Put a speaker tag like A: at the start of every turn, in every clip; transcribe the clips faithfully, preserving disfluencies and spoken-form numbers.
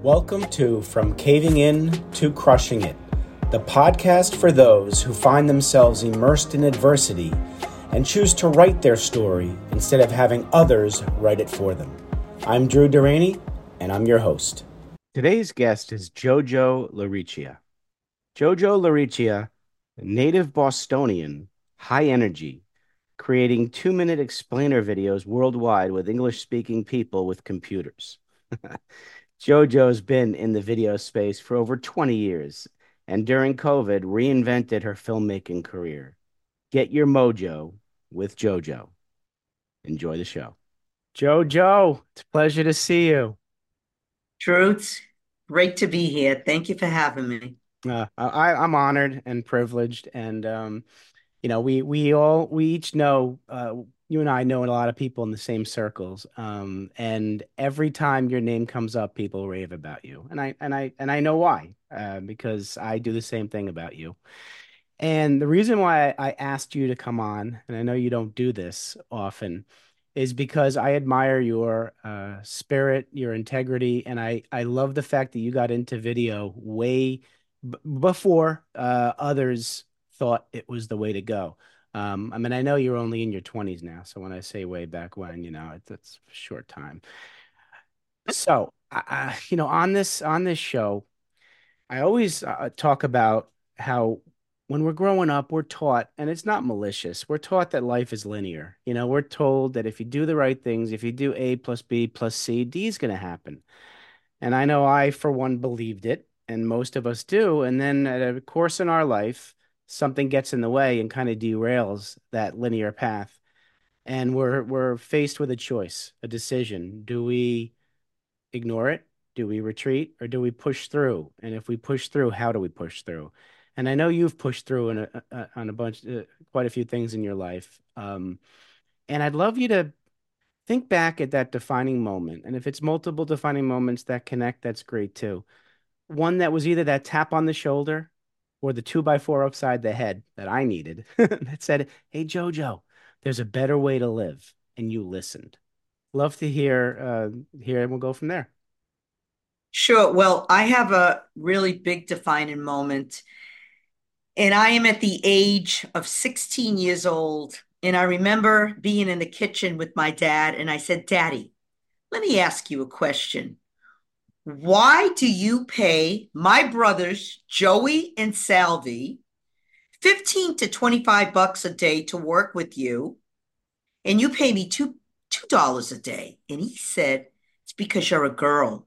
A: Welcome to From Caving In to Crushing It, the podcast for those who find themselves immersed in adversity and choose to write their story instead of having others write it for them. I'm Drew Durrani, and I'm your host. Today's guest is Jojo Laricchia. Jojo Laricchia, a native Bostonian, high energy, creating two-minute explainer videos worldwide with English-speaking people with computers. Jojo's been in the video space for over twenty years, and during COVID, reinvented her filmmaking career. Get your mojo with Jojo. Enjoy the show. Jojo, it's a pleasure to see you.
B: Drew, it's great to be here. Thank you for having me.
A: Uh, I, I'm honored and privileged, and um, you know, we we all we each know. Uh, you and I know a lot of people in the same circles, um, and every time your name comes up, people rave about you, and I and I and I know why, uh, because I do the same thing about you. And the reason why I, I asked you to come on, and I know you don't do this often, is because I admire your uh, spirit, your integrity, and I I love the fact that you got into video way b before uh, others thought it was the way to go. Um, I mean, I know you're only in your twenties now, so when I say way back when, you know, it's, it's a short time. So, I, I, you know, on this on this show, I always uh, talk about how when we're growing up, we're taught, and it's not malicious, we're taught that life is linear. You know, we're told that if you do the right things, if you do A plus B plus C, D is going to happen. And I know I, for one, believed it, and most of us do. And then at a course in our life, something gets in the way and kind of derails that linear path. And we're we're faced with a choice, a decision. Do we ignore it? Do we retreat or do we push through? And if we push through, how do we push through? And I know you've pushed through in a, a, on a bunch, uh, quite a few things in your life. Um, and I'd love you to think back at that defining moment. And if it's multiple defining moments that connect, that's great too. One that was either that tap on the shoulder or the two by four upside the head that I needed that said, "Hey, Jojo, there's a better way to live." And you listened. Love to hear, uh, hear, and we'll go from there.
B: Sure. Well, I have a really big defining moment, and I am at the age of sixteen years old. And I remember being in the kitchen with my dad, and I said, "Daddy, let me ask you a question. Why do you pay my brothers, Joey and Salvi, fifteen to twenty-five bucks a day to work with you, and you pay me two, two dollars a day?" And he said, "It's because you're a girl."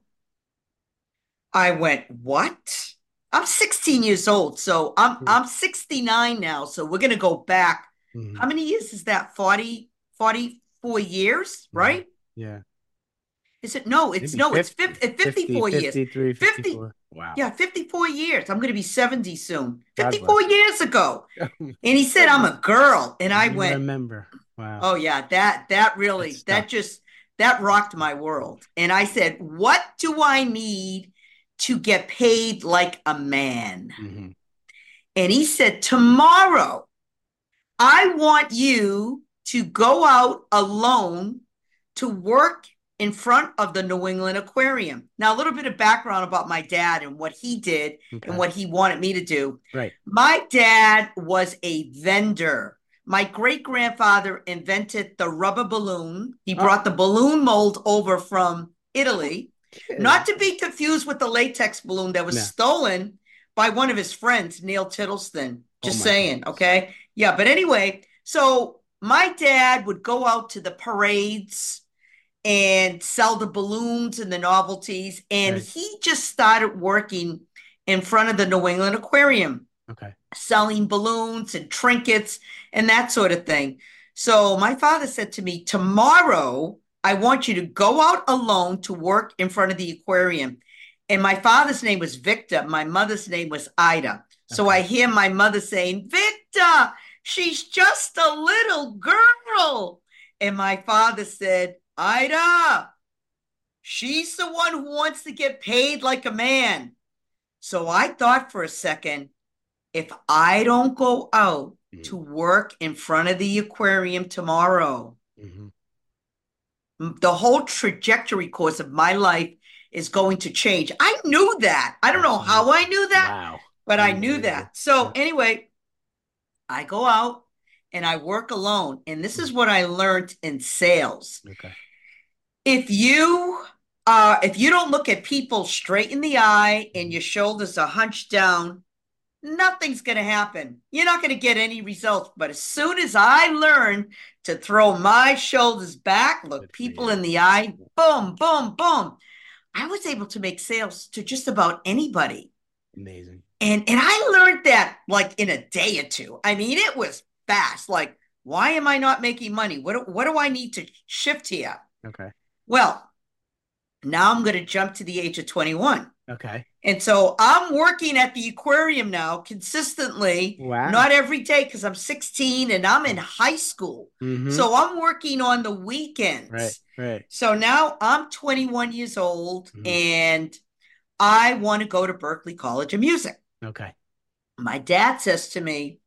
B: I went, "What?" I'm sixteen years old, so I'm I'm sixty-nine now. So we're gonna go back. How
A: Mhm.
B: many years is that? forty, forty-four years,
A: Mhm.
B: right?
A: Yeah.
B: Is it? No, it's
A: Maybe
B: no, it's
A: fifty,
B: fifty,
A: fifty,
B: fifty-four years.
A: fifty-three,
B: fifty,
A: fifty-four. Wow.
B: yeah, fifty-four years. I'm gonna be seventy soon.
A: God
B: fifty-four
A: bless you.
B: years ago.
A: Oh my
B: And he said, "I'm
A: goodness.
B: a girl." And I
A: You
B: went,
A: remember. Wow.
B: "Oh yeah, that that
A: That
B: really that
A: stuck.
B: just that rocked my world." And I said, "What do I need to get paid like a man?"
A: Hmm.
B: And he said, "Tomorrow, I want you to go out alone to work in front of the New England Aquarium." Now, a little bit of background about my dad and what he did and
A: Okay.
B: what he wanted me to do.
A: Right.
B: My dad was a vendor. My great grandfather invented the rubber balloon. He
A: Oh,
B: brought the balloon mold over from Italy, not
A: kidding.
B: to be confused with the latex balloon that was
A: No.
B: stolen by one of his friends, Neil Tittleston.
A: Oh
B: Just
A: my
B: saying,
A: goodness.
B: okay? Yeah, but anyway, so my dad would go out to the parades and sell the balloons and the novelties. And
A: Right.
B: he just started working in front of the New England Aquarium,
A: Okay.
B: selling balloons and trinkets and that sort of thing. So my father said to me, "Tomorrow, I want you to go out alone to work in front of the aquarium." And my father's name was Victor. My mother's name was Ida. So
A: Okay.
B: I hear my mother saying, "Victor, she's just a little girl." And my father said, "Ida, she's the one who wants to get paid like a man." So I thought for a second, if I don't go out to
A: Hmm.
B: work in front of the aquarium tomorrow,
A: Hmm.
B: the whole trajectory course of my life is going to change. I knew that. I don't know
A: Absolutely.
B: how I knew that,
A: Wow.
B: but I knew
A: Unbelievable.
B: that. So
A: Yeah.
B: anyway, I go out and I work alone. And this is
A: Mhm.
B: what I learned in sales.
A: Okay.
B: If you uh if you don't look at people straight in the eye and
A: Mhm.
B: your shoulders are hunched down, nothing's going to happen. You're not going to get any results. But as soon as I learn to throw my shoulders back, look
A: Good for
B: people
A: you.
B: in the eye, boom, boom, boom, I was able to make sales to just about anybody.
A: Amazing.
B: And and I learned that like in a day or two. I mean, it was fast. Like, why am I not making money? What what do I need to shift here?
A: Okay.
B: Well, now I'm going to jump to the age of twenty-one.
A: Okay.
B: And so I'm working at the aquarium now consistently,
A: Wow.
B: not every day because I'm sixteen and I'm in high school.
A: Mm-hmm.
B: So I'm working on the
A: Right.
B: weekends.
A: Right.
B: So now I'm twenty-one years old
A: Mhm.
B: and I want to go to Berklee College of Music.
A: Okay.
B: My dad says to me,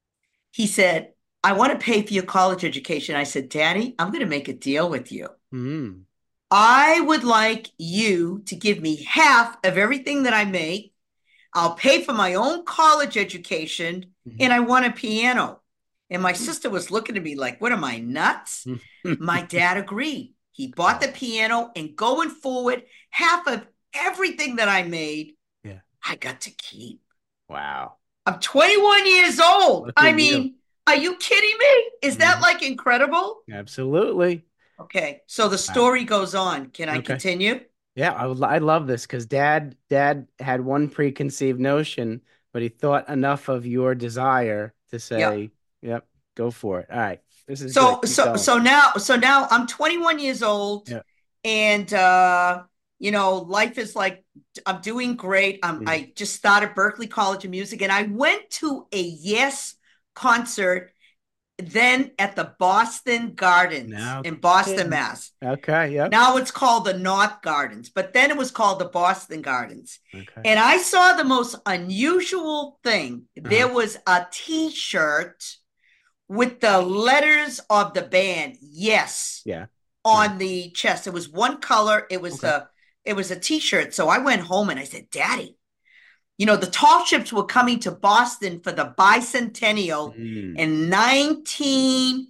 B: he said, I want to pay for your college education. I said, Daddy, I'm going to make a deal with you.
A: Mm.
B: I would like you to give me half of everything that I make. I'll pay for my own college education
A: Mhm.
B: and I want a piano. And my sister was looking at me like, what am I, nuts? My dad agreed. He bought the
A: Wow.
B: piano and going forward, half of everything that I made,
A: Yeah.
B: I got to keep.
A: Wow.
B: I'm twenty-one years old.
A: Look at
B: I
A: you.
B: mean, are you kidding me? Is that
A: Mhm.
B: like incredible?
A: Absolutely.
B: Okay, so the
A: Wow.
B: story goes on. Can I
A: Okay.
B: continue?
A: Yeah, I would, I love this because dad dad had one preconceived notion, but he thought enough of your desire to
B: Yep.
A: say, "Yep, go for it." All right. This is good.
B: So
A: Keep
B: so
A: going.
B: so now so now I'm twenty-one years old
A: Yeah.
B: and uh you know life is like I'm doing great. Um
A: Mhm.
B: I just started Berklee College of Music and I went to a Yes concert then at the Boston Gardens
A: Now
B: in Boston,
A: kidding.
B: Mass.
A: Okay, yep.
B: Now it's called the North Gardens, but then it was called the Boston Gardens.
A: Okay.
B: And I saw the most unusual thing.
A: Uh-huh.
B: There was a t-shirt with the letters of the band, Yes,
A: Yeah. Nice.
B: on the chest. It was one color. It was
A: Okay.
B: a it was a t-shirt. So I went home and I said, Daddy, you know, the tall ships were coming to Boston for the bicentennial
A: Mm.
B: in nineteen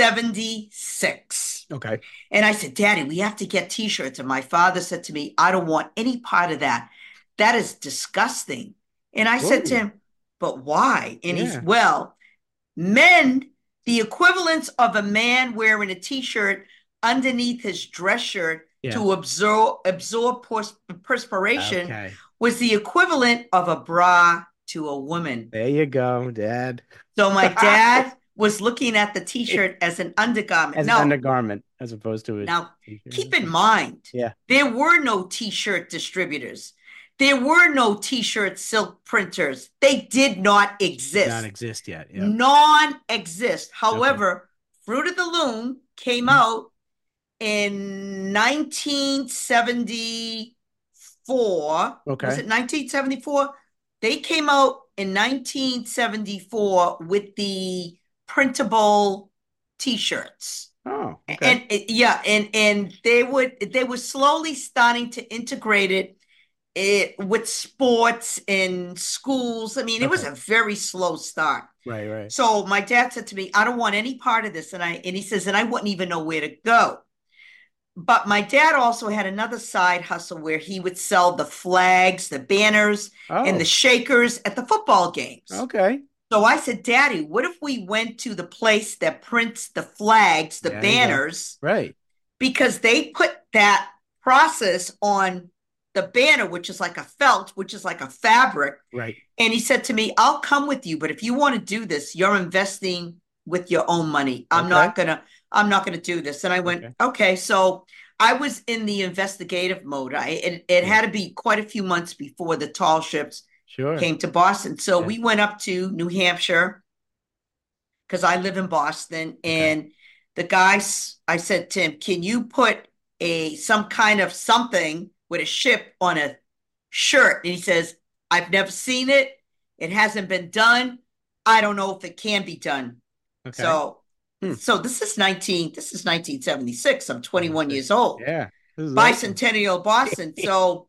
B: seventy-six.
A: Okay.
B: And I said, Daddy, we have to get t-shirts. And my father said to me, I don't want any part of that. That is disgusting. And I said to
A: Ooh.
B: him, but why? And he's,
A: Yeah.
B: well, men, the equivalence of a man wearing a t-shirt underneath his dress shirt
A: Yeah.
B: to absorb absorb perspiration
A: Okay.
B: was the equivalent of a bra to a woman.
A: There you go, Dad.
B: So my dad was looking at the t-shirt as an undergarment.
A: As an
B: No,
A: undergarment as opposed to a
B: now
A: t-shirt.
B: keep in
A: Okay.
B: mind,
A: Yeah.
B: there were no t-shirt distributors. There were no t-shirt silk printers. They did not
A: Did not
B: exist.
A: exist yet. Yep.
B: Non-exist.
A: Okay.
B: However, Fruit of the Loom came
A: Mhm.
B: out in nineteen seventy-four. Was
A: Okay.
B: it nineteen seventy-four? They came out in nineteen seventy-four with the printable t-shirts.
A: Oh, okay.
B: And it- yeah, and and they would they were slowly starting to integrate it, it with sports in schools. I mean, it was
A: Okay.
B: a very slow start.
A: Right, right.
B: So my dad said to me, I don't want any part of this. And I and he says, and I wouldn't even know where to go. But my dad also had another side hustle where he would sell the flags, the banners, and the
A: Oh,
B: shakers at the football games.
A: okay.
B: So I said, Daddy, what if we went to the place that prints the flags, the
A: There you go.
B: banners,
A: Right,
B: because they put that process on the banner, which is like a felt, which is like a fabric.
A: right.
B: And he said to me, I'll come with you, but if you want to do this, you're investing with your own money. I'm
A: Okay.
B: not gonna, I'm not gonna do this. And I went,
A: Okay.
B: okay. So I was in the investigative mode. I it, it
A: Yeah.
B: had to be quite a few months before the tall ships
A: Sure.
B: came to Boston. So
A: Yeah.
B: we went up to New Hampshire because I live in Boston.
A: Okay.
B: And the guys, I said to him, can you put a some kind of something with a ship on a shirt? And he says, I've never seen it. It hasn't been done. I don't know if it can be done.
A: Okay.
B: So
A: Hmm.
B: so this is nineteen, this is nineteen seventy-six. I'm twenty-one
A: seventy-six.
B: years old.
A: Yeah. This is awesome.
B: Bicentennial Boston. So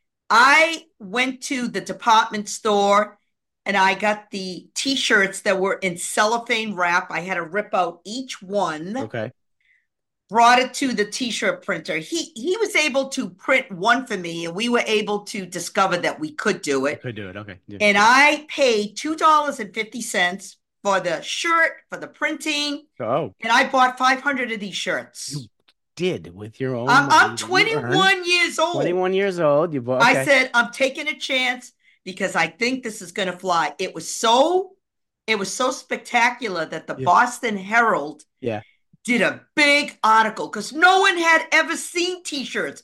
B: I went to the department store and I got the t-shirts that were in cellophane wrap. I had to rip out each one,
A: Okay.
B: brought it to the t-shirt printer. He he was able to print one for me, and we were able to discover that we could do
A: You
B: it.
A: could do it. Okay. Yeah.
B: And I paid two dollars and fifty cents for the shirt, for the printing,
A: Oh,
B: and I bought five hundred of these shirts.
A: you did with your own
B: I'm,
A: money
B: I'm
A: that you earned.
B: twenty-one years old.
A: twenty-one years old. You bought,
B: I
A: okay.
B: said, I'm taking a chance because I think this is going to fly. It was so, it was so spectacular that the
A: Yeah.
B: Boston Herald
A: Yeah.
B: did a big article because no one had ever seen t-shirts.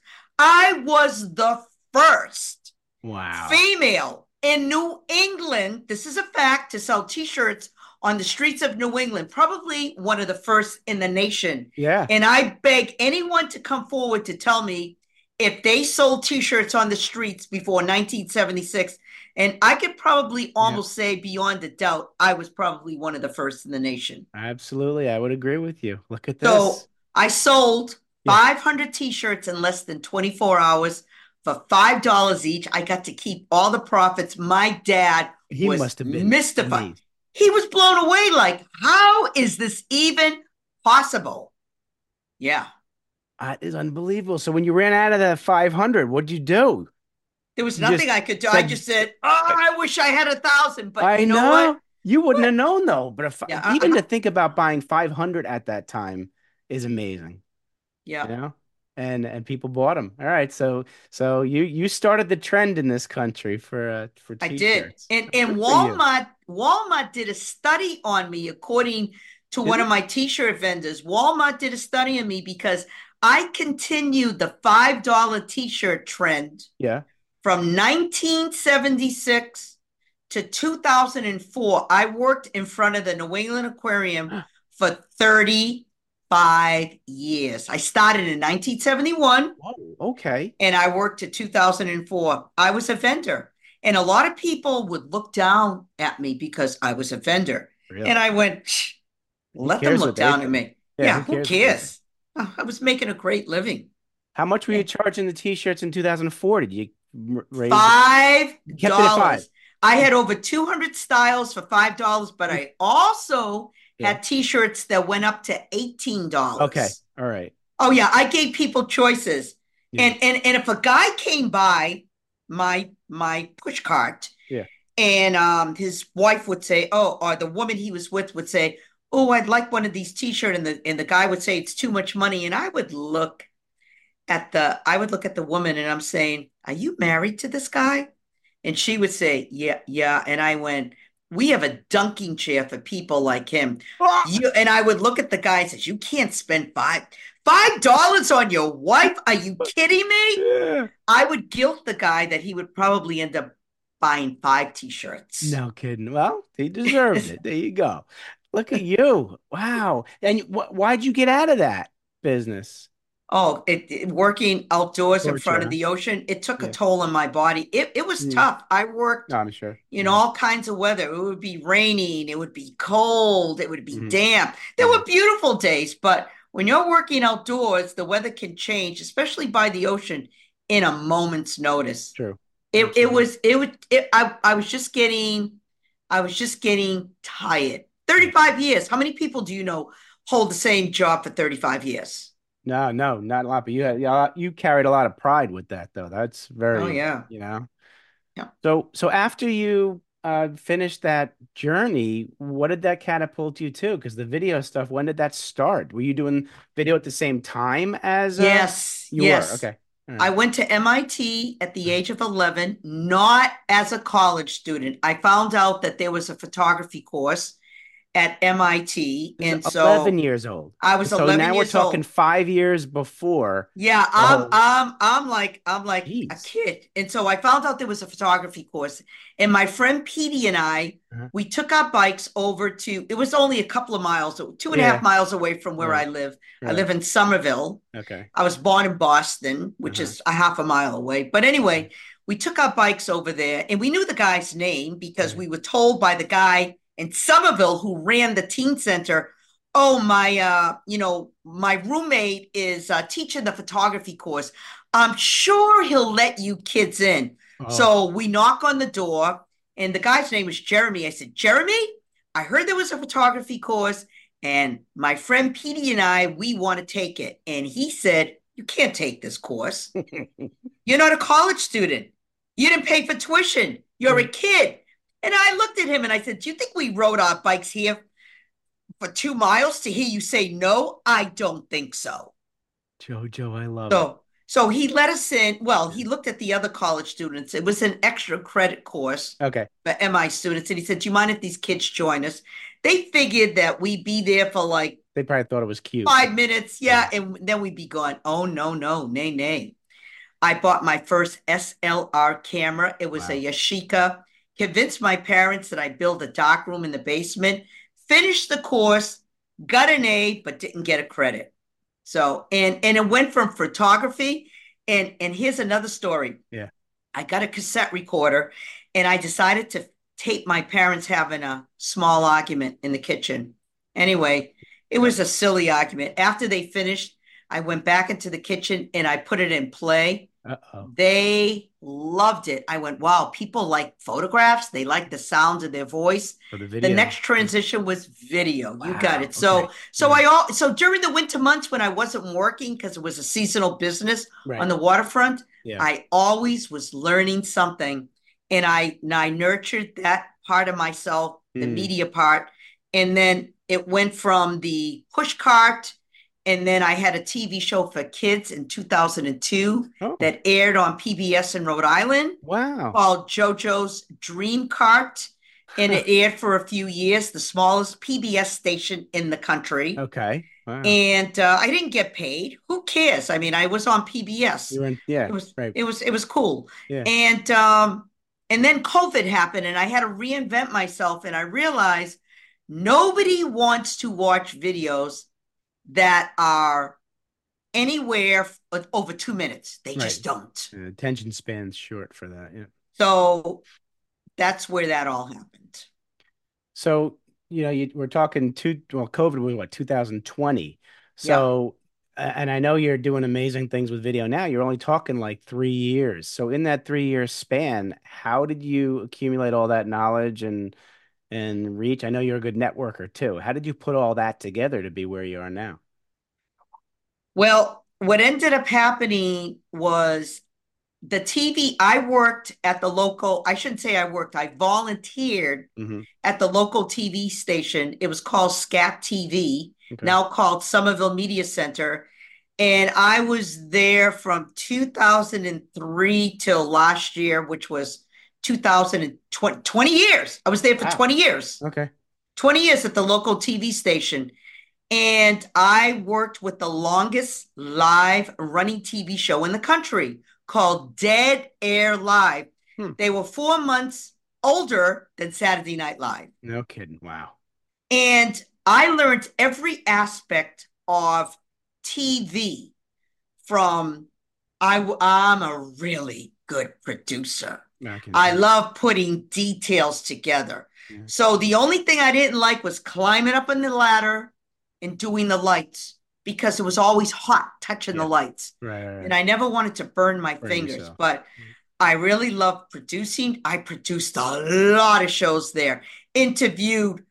B: I was the first
A: Wow.
B: female in New England, this is a fact, to sell t-shirts on the streets of New England, probably one of the first in the nation.
A: Yeah.
B: And I beg anyone to come forward to tell me if they sold t-shirts on the streets before nineteen seventy-six. And I could probably almost yeah. say beyond a doubt, I was probably one of the first in the nation.
A: Absolutely. I would agree with you. Look at this.
B: So I sold yeah. five hundred t-shirts in less than twenty-four hours for five dollars each. I got to keep all the profits. My dad
A: he
B: was
A: must have been
B: mystified.
A: Amazing.
B: He was blown away like, how is this even possible? Yeah.
A: Uh, it's unbelievable. So when you ran out of the five hundred, what'd you do?
B: There was nothing I could do. Said, I just said, oh, I wish I had a thousand. But
A: I
B: you know,
A: know.
B: what?
A: You wouldn't what? have known, though. But if,
B: yeah,
A: even
B: I,
A: to think about buying five hundred at that time is amazing.
B: Yeah.
A: You know? And and people bought them. All right. So so you you started the trend in this country for uh, for t-shirts.
B: I did. And, and Walmart, Walmart did a study on me, according to did one it? of my t-shirt vendors. Walmart did a study on me because I continued the five dollar t-shirt trend.
A: Yeah.
B: From nineteen seventy-six to two thousand four, I worked in front of the New England Aquarium for thirty-five years. I started in nineteen seventy-one.
A: Whoa, okay.
B: And I worked to two thousand four. I was a vendor. And a lot of people would look down at me because I was a vendor. Really? And I went, let them look down at me. Yeah, yeah who cares? Who cares? Oh, I was making a great living.
A: How much were you charging the t-shirts in two thousand four? Did you raise
B: Five dollars. I had over two hundred styles for five dollars, but I also yeah. had t-shirts that went up to eighteen dollars.
A: Okay. All right.
B: Oh yeah. I gave people choices. Yeah. And, and, and if a guy came by my, my push cart
A: yeah.
B: and um, his wife would say, oh, or the woman he was with would say, oh, I'd like one of these t-shirts. And the, and the guy would say, it's too much money. And I would look at the, I would look at the woman and I'm saying, are you married to this guy? And she would say, yeah, yeah. And I went, we have a dunking chair for people like him. You, and I would look at the guy and says, you can't spend five, five dollars on your wife. Are you kidding me?
A: Yeah.
B: I would guilt the guy that he would probably end up buying five t-shirts.
A: No kidding. Well, he deserved it. There you go. Look at you. Wow. And wh- why'd you get out of that business?
B: Oh, it, it working outdoors Torture. in front of the ocean. It took yeah. a toll on my body. It it was mm. tough. I worked
A: no, I'm sure.
B: in yeah. all kinds of weather. It would be raining. It would be cold. It would be mm-hmm. damp. There mm-hmm. were beautiful days, but when you're working outdoors, the weather can change, especially by the ocean, in a moment's notice.
A: True.
B: It That's it true. was it would it, I I was just getting I was just getting tired. thirty-five years. How many people do you know hold the same job for thirty-five years?
A: No, no, not a lot. But you had, yeah, you carried a lot of pride with that, though. That's very,
B: oh yeah,
A: you know.
B: Yeah.
A: So, so after you uh, finished that journey, what did that catapult you to? Because the video stuff, when did that start? Were you doing video at the same time as? Uh,
B: yes,
A: you
B: yes.
A: were. Okay.
B: Right. I went to M I T at the age of eleven, not as a college student. I found out that there was a photography course at M I T, and so
A: eleven years old.
B: I was
A: so
B: eleven
A: now
B: years
A: we're talking
B: old.
A: five years before.
B: Yeah, I'm, I'm, I'm like, I'm like
A: Jeez.
B: a kid, and so I found out there was a photography course, and my friend Petey and I, uh-huh. we took our bikes over to. It was only a couple of miles, two and yeah. a half miles away from where right. I live. Right. I live in Somerville.
A: Okay.
B: I was born in Boston, which uh-huh. is a half a mile away. But anyway, we took our bikes over there, and we knew the guy's name because right. we were told by the guy in Somerville, who ran the teen center, Oh, my, uh, you know, my roommate is uh, teaching the photography course. I'm sure he'll let you kids in.
A: Oh,
B: So we knock on the door, and the guy's name was Jeremy. I said, Jeremy, I heard there was a photography course, and my friend Petey and I, we want to take it. And he said, you can't take this course. You're not a college student. You didn't pay for tuition. You're a
A: right.
B: kid. And I looked at him and I said, do you think we rode our bikes here for two miles to hear you say no? I don't think so.
A: Jojo, I love it.
B: So, so he let us in. Well, he looked at the other college students. It was an extra credit course
A: Okay.
B: for M I students. And he said, do you mind if these kids join us? They figured that we'd be there for like
A: They probably thought it was cute.
B: five minutes.
A: Yeah.
B: Yeah. And then we'd be gone. Oh, no, no, nay, nay. I bought my first S L R camera. It was a
A: Wow.
B: Yashica. Convinced my parents that I build a dark room in the basement. Finished the course, got an A, but didn't get a credit. So, and and it went from photography, and and here's another story.
A: Yeah.
B: I got a cassette recorder, and I decided to tape my parents having a small argument in the kitchen. Anyway, it
A: Okay.
B: was a silly argument. After they finished, I went back into the kitchen and I put it in play.
A: Uh-oh.
B: They loved it. I went, wow, people like photographs. They like the sound of their voice.
A: For the
B: The
A: video.
B: next transition was video. You got
A: Wow.
B: it.
A: Okay.
B: So, so
A: Yeah.
B: I all so during the winter months when I wasn't working because it was a seasonal business on
A: Right.
B: the waterfront,
A: Yeah.
B: I always was learning something, and I and I nurtured that part of myself, the
A: Mm.
B: media part, and then it went from the push cart, and then I had a T V show for kids in two thousand two
A: Oh,
B: that aired on P B S in Rhode Island
A: wow.
B: called JoJo's Dream Cart. And it aired for a few years, the smallest P B S station in the country.
A: Okay. Wow.
B: And uh, I didn't get paid. Who cares? I mean, I was on P B S.
A: You were in,
B: It
A: yeah,
B: was
A: right.
B: it was it was cool.
A: Yeah.
B: And um, and then COVID happened, and I had to reinvent myself. And I realized nobody wants to watch videos that are anywhere over two minutes. They
A: Right.
B: just don't.
A: Uh, attention span's short for that. Yeah.
B: So that's where that all happened.
A: So, you know, you, we're talking two, well, COVID was what, two thousand twenty.
B: Yeah.
A: So, a- and I know you're doing amazing things with video now. You're only talking like three years. So in that three year span, how did you accumulate all that knowledge and and reach? I know you're a good networker too. How did you put all that together to be where you are now?
B: Well, what ended up happening was the T V. I worked at the local, I shouldn't say I worked, I volunteered
A: Hmm.
B: at the local T V station. It was called SCAT T V,
A: Okay.
B: now called Somerville Media Center. And I was there from two thousand three till last year, which was two thousand twenty, twenty years. I was there for
A: Wow.
B: twenty years,
A: Okay.
B: twenty years at the local T V station. And I worked with the longest live running T V show in the country called Dead Air Live.
A: Hmm.
B: They were four months older than Saturday Night Live.
A: No kidding. Wow.
B: And I learned every aspect of T V from I, I'm a really good producer.
A: I can
B: I
A: tell.
B: love putting details together.
A: Yeah.
B: So the only thing I didn't like was climbing up on the ladder and doing the lights because it was always hot touching
A: Yeah.
B: the lights.
A: Right, right,
B: And
A: right.
B: I never wanted to burn my
A: Burn
B: fingers,
A: yourself.
B: but I really love producing. I produced a lot of shows there, interviewed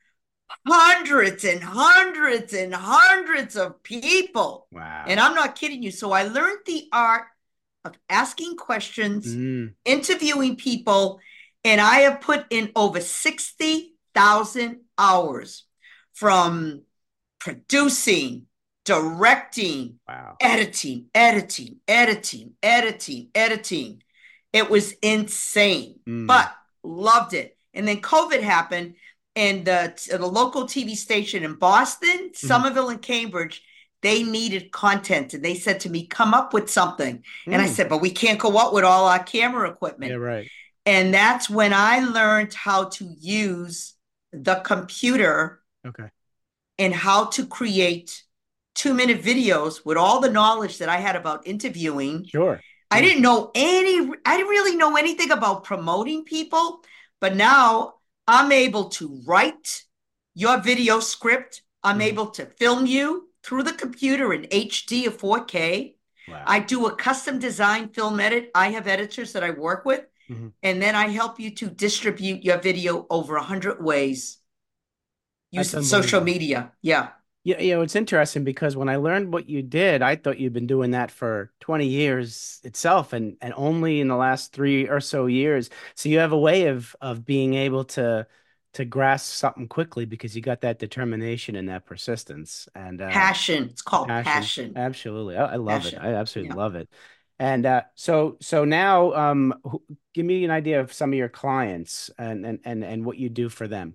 B: hundreds and hundreds and hundreds of people.
A: Wow.
B: And I'm not kidding you. So I learned the art of asking questions,
A: Mm.
B: interviewing people, and I have put in over sixty thousand hours from producing, directing,
A: Wow.
B: editing, editing, editing, editing, editing. It was insane,
A: Mm.
B: but loved it. And then COVID happened, and the, the local T V station in Boston, Somerville, and Cambridge, they needed content. And they said to me, come up with something. And I
A: Mm.
B: said, but we can't go out with all our camera equipment.
A: Yeah, right.
B: And that's when I learned how to use the computer
A: Okay.
B: and how to create two minute videos with all the knowledge that I had about interviewing.
A: Sure.
B: I
A: Yeah.
B: didn't know any, I didn't really know anything about promoting people, but now I'm able to write your video script, I'm
A: Mhm.
B: able to film you through the computer in H D or four K.
A: Wow.
B: I do a custom design film edit. I have editors that I work with,
A: Mhm.
B: and then I help you to distribute your video over a hundred ways
A: That's
B: using social
A: unbelievable.
B: media. Yeah.
A: Yeah, you know, it's interesting because when I learned what you did, I thought you'd been doing that for twenty years itself and and only in the last three or so years. So you have a way of of being able to to grasp something quickly because you got that determination and that persistence and uh
B: Passion. It's called
A: passion.
B: passion.
A: Absolutely. I, I love it.
B: Passion.
A: I absolutely
B: Yeah.
A: love it. And uh so so now um who, give me an idea of some of your clients and and and and what you do for them.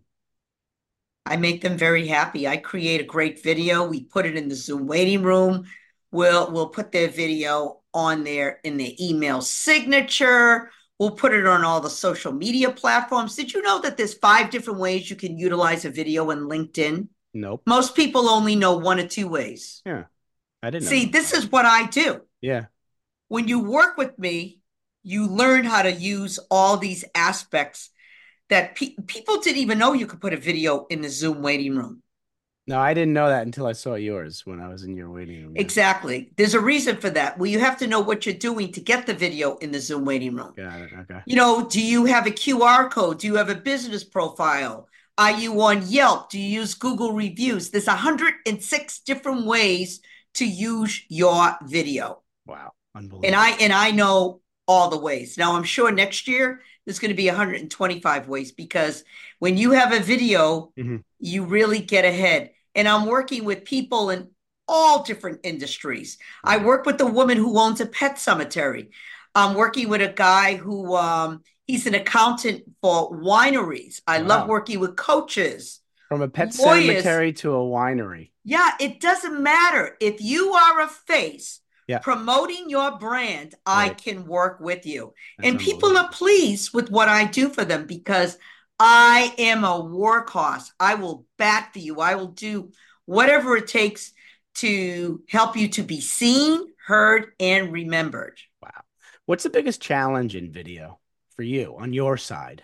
B: I make them very happy. I create a great video. We put it in the Zoom waiting room. We'll we'll put their video on there in their email signature. We'll put it on all the social media platforms. Did you know that there's five different ways you can utilize a video in LinkedIn?
A: Nope.
B: Most people only know one or two ways.
A: Yeah. I didn't know
B: See,
A: there was
B: this
A: five.
B: is what I do.
A: Yeah.
B: When you work with me, you learn how to use all these aspects that pe- people didn't even know you could put a video in the Zoom waiting room.
A: No, I didn't know that until I saw yours when I was in your waiting room. Yeah.
B: Exactly. There's a reason for that. Well, you have to know what you're doing to get the video in the Zoom waiting room.
A: Got it. Okay.
B: You know, do you have a Q R code? Do you have a business profile? Are you on Yelp? Do you use Google reviews? There's one hundred six different ways to use your video.
A: Wow.
B: And I
A: Unbelievable.
B: and I know all the ways. Now I'm sure next year there's going to be one hundred twenty-five ways because when you have a video,
A: Hmm.
B: you really get ahead. And I'm working with people in all different industries. I
A: Right.
B: work with a woman who owns a pet cemetery. I'm working with a guy who um, he's an accountant for wineries. I love
A: Wow.
B: working with coaches,
A: From a pet
B: lawyers.
A: cemetery to a winery.
B: Yeah, it doesn't matter. If you are a face
A: Yeah.
B: promoting your brand, I
A: Right.
B: can work with you.
A: That's
B: And people are
A: unbelievable.
B: pleased with what I do for them because I am a workhorse. I will bat for you. I will do whatever it takes to help you to be seen, heard, and remembered.
A: Wow. What's the biggest challenge in video for you on your side?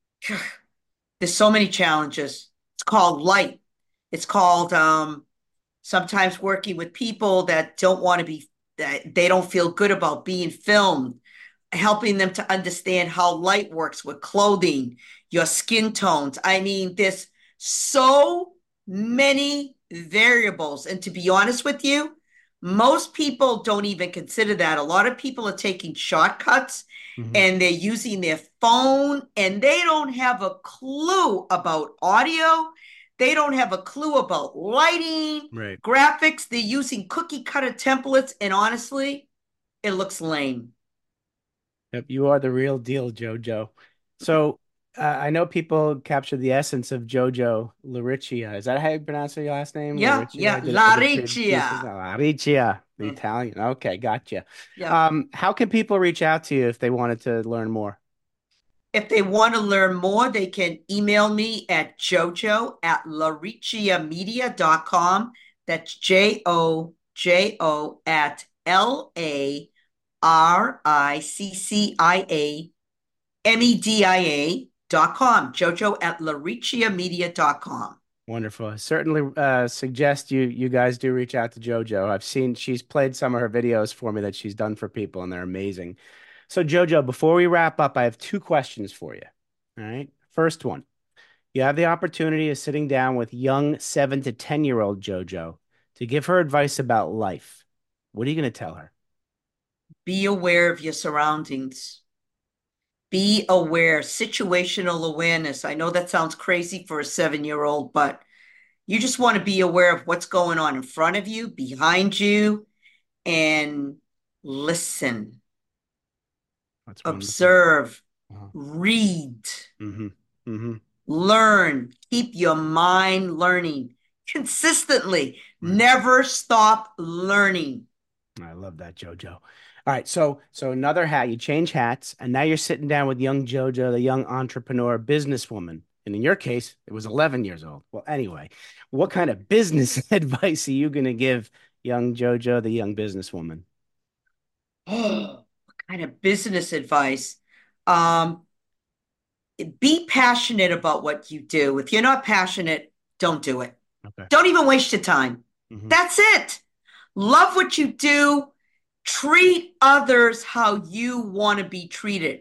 B: There's so many challenges. It's called light. It's called um, sometimes working with people that don't want to be, that they don't feel good about being filmed, helping them to understand how light works with clothing, your skin tones. I mean, there's so many variables. And to be honest with you, most people don't even consider that. A lot of people are taking shortcuts
A: Hmm.
B: and they're using their phone and they don't have a clue about audio. They don't have a clue about lighting,
A: Right.
B: graphics. They're using cookie cutter templates. And honestly, it looks lame.
A: Yep. You are the real deal, JoJo. So uh, I know people capture the essence of JoJo Laricia. Is that how you pronounce your last name?
B: Yeah,
A: Laricia? I
B: yeah.
A: did I
B: La
A: did pretty decent.
B: Riccia.
A: Laricia, the
B: Mm,
A: Italian. Okay, gotcha.
B: yeah.
A: Um, how can people reach out to you if they wanted to learn more?
B: If they want to learn more, they can email me at jojo at laricciamedia dot com. That's J O J O at L A R I C C I A M E D I A dot com. Jojo at laricciamedia dot com.
A: Wonderful. I certainly uh, suggest you you guys do reach out to JoJo. I've seen she's played some of her videos for me that she's done for people, and they're amazing. So, JoJo, before we wrap up, I have two questions for you. All right. First one, you have the opportunity of sitting down with young seven to ten year old JoJo to give her advice about life. What are you going to tell her?
B: Be aware of your surroundings. Be aware, situational awareness. I know that sounds crazy for a seven year old, but you just want to be aware of what's going on in front of you, behind you, and listen,
A: That's wonderful.
B: observe,
A: Uh-huh.
B: read,
A: Mm-hmm. Mm-hmm.
B: learn. Keep your mind learning consistently.
A: Right.
B: Never stop learning.
A: I love that, JoJo. All right, so so another hat, you change hats, and now you're sitting down with young JoJo, the young entrepreneur businesswoman. And in your case, it was eleven years old. Well, anyway, what kind of business advice are you going to give young JoJo, the young businesswoman?
B: Oh, what kind of business advice? Um, be passionate about what you do. If you're not passionate, don't do it.
A: Okay.
B: Don't even waste your time.
A: Hmm.
B: That's it. Love what you do. Treat others how you want to be treated.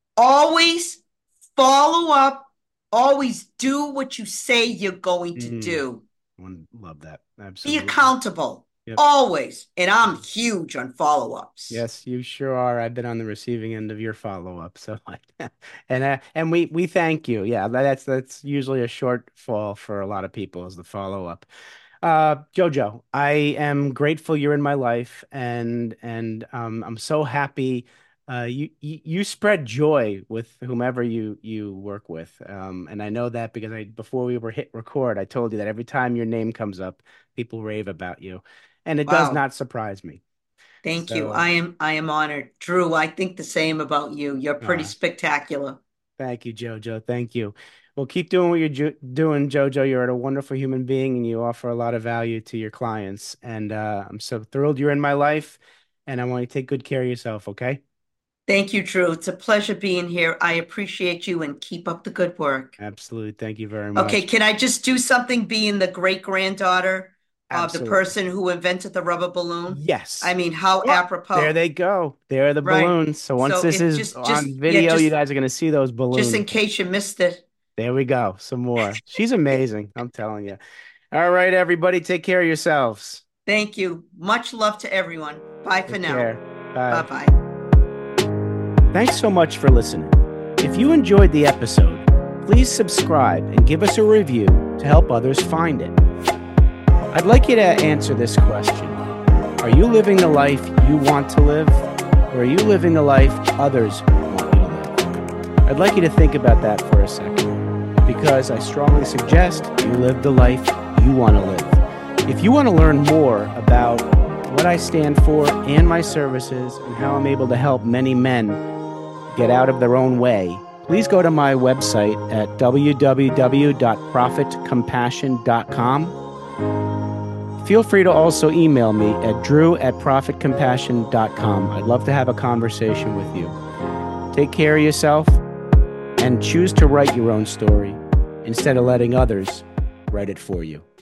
B: Always follow up. Always do what you say you're going to
A: Mm.
B: do.
A: One, love that.
B: Be
A: Absolutely.
B: accountable.
A: Yep.
B: Always. And I'm huge on follow ups.
A: Yes, you sure are. I've been on the receiving end of your follow-up. So, and uh, and we we thank you. Yeah, that's that's usually a shortfall for a lot of people is the follow-up. Uh, Jojo, I am grateful you're in my life, and and um, I'm so happy. Uh, you, you you spread joy with whomever you you work with, um, and I know that because I before we were hit record, I told you that every time your name comes up, people rave about you, and it does
B: Wow.
A: not surprise me.
B: Thank you.
A: So,
B: I am I am honored. Drew, I think the same about you. You're pretty
A: uh,
B: spectacular.
A: thank you, Jojo. Thank you. Well, keep doing what you're ju doing, Jojo. You're a wonderful human being and you offer a lot of value to your clients. And uh, I'm so thrilled you're in my life. And I want you to take good care of yourself, okay?
B: Thank you, Drew. It's a pleasure being here. I appreciate you and keep up the good work.
A: Absolutely. Thank you very
B: Okay,
A: much.
B: can I just do something being the great granddaughter of the
A: Absolutely.
B: person who invented the rubber balloon? I
A: Yes.
B: mean, how
A: Oh, there
B: apropos,
A: they go. There are the
B: right?
A: balloons. So once
B: So
A: this
B: if
A: is
B: just just
A: on
B: yeah,
A: video, you
B: just
A: guys are going to see those
B: just
A: balloons.
B: in case you missed it.
A: There we go. Some more. She's amazing. I'm telling you. All right, everybody, take care of yourselves.
B: Thank you. Much love to everyone. Bye for
A: Take
B: now.
A: care. Bye.
B: Bye-bye.
A: Thanks so much for listening. If you enjoyed the episode, please subscribe and give us a review to help others find it. I'd like you to answer this question. Are you living the life you want to live, or are you living the life others want you to live? I'd like you to think about that for a second, because I strongly suggest you live the life you want to live. If you want to learn more about what I stand for and my services and how I'm able to help many men get out of their own way, please go to my website at w w w dot profit compassion dot com. Feel free to also email me at drew at profit compassion dot com. I'd love to have a conversation with you. Take care of yourself and choose to write your own story instead of letting others write it for you.